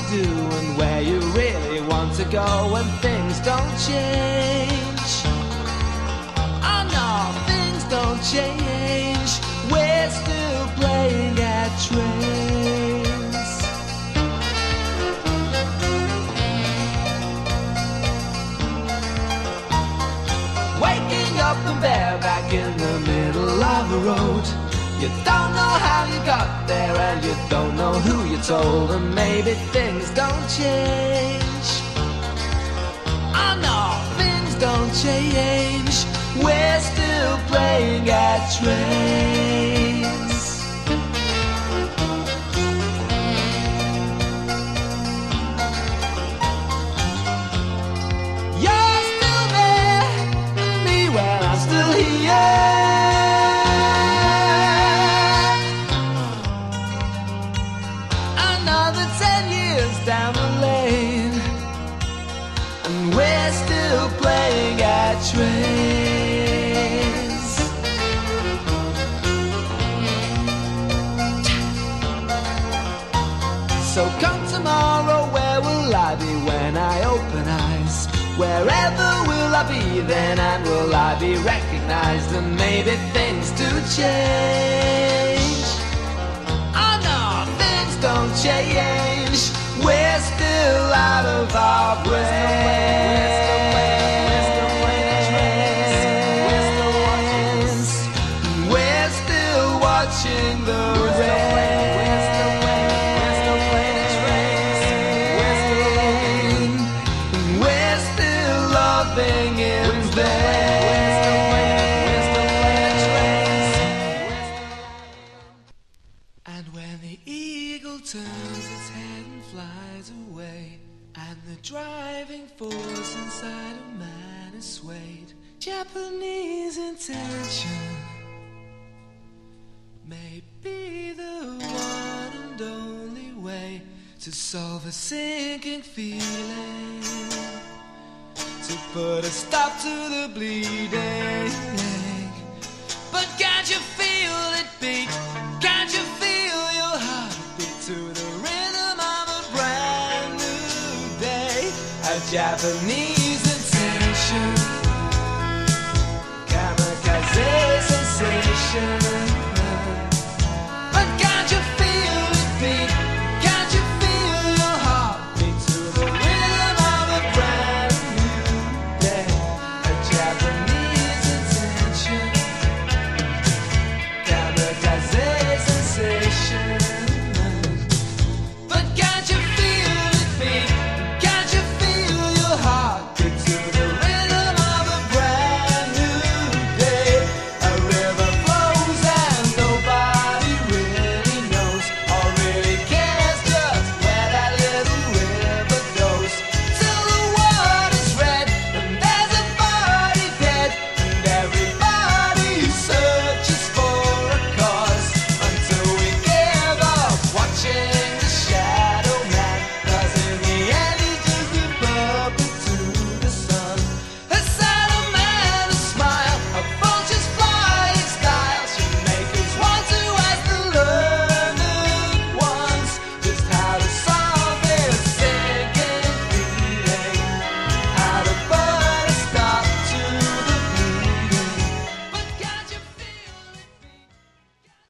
do and where you really want to go when things don't change. Oh no, things don't change. We're still playing at trains. Waking up and bareback in the middle of the road. You don't know how you got there and you don't know who you told, and maybe things don't change. Oh no, things don't change. We're still playing at trains. You're still there, me when I'm still here. Another 10 years down the lane, and we're still playing at trains. So come tomorrow, where will I be when I open eyes? Wherever will I be then, and will I be recognized? And maybe things do change. Oh no, things don't change. We're still out of our brains. We're still watching the rain. We're still loving in vain. And when the eagle turns its head and flies away, and the driving force inside of man is swayed, Japanese intention may be the one and only way to solve a sinking feeling, to put a stop to the bleeding. But can't you feel it beat? Can't you feel your heart beat to the rhythm of a brand new day? A Japanese intention, kamikaze sensation.